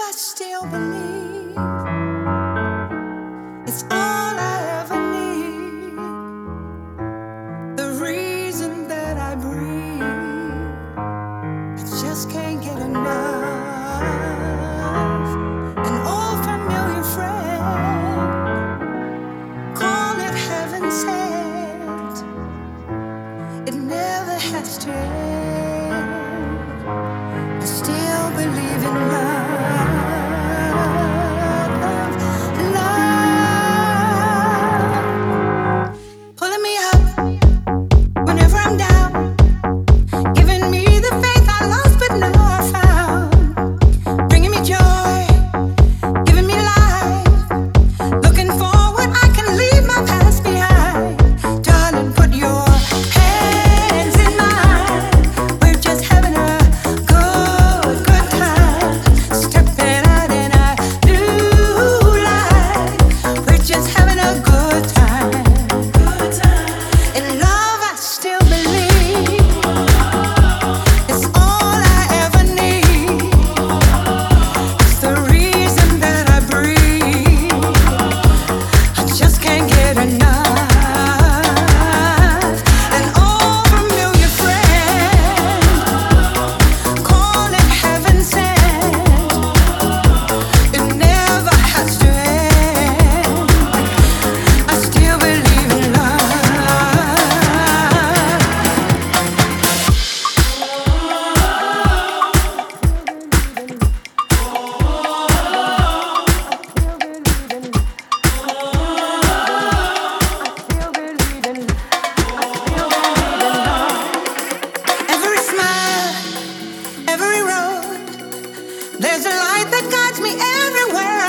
I still believe it's all I ever need. The reason that I breathe, I just can't get enough. An old familiar friend, call it heaven sent. It never has to end. I still believe in love, love, pulling me up whenever I'm down, giving me the faith I lost but now I found, bringing me joy, giving me life, looking forward I can leave my past behind. Darling, put your hands in mine. We're just having a good time, stepping out in a new life. We're just having a good time. In love I still believe it's all I ever need. It's the reason that I breathe. I just can't get enough. An old familiar friend, call it heaven sent. It never has to end. I still believe in love. Every smile, every road, there's a light that guides me everywhere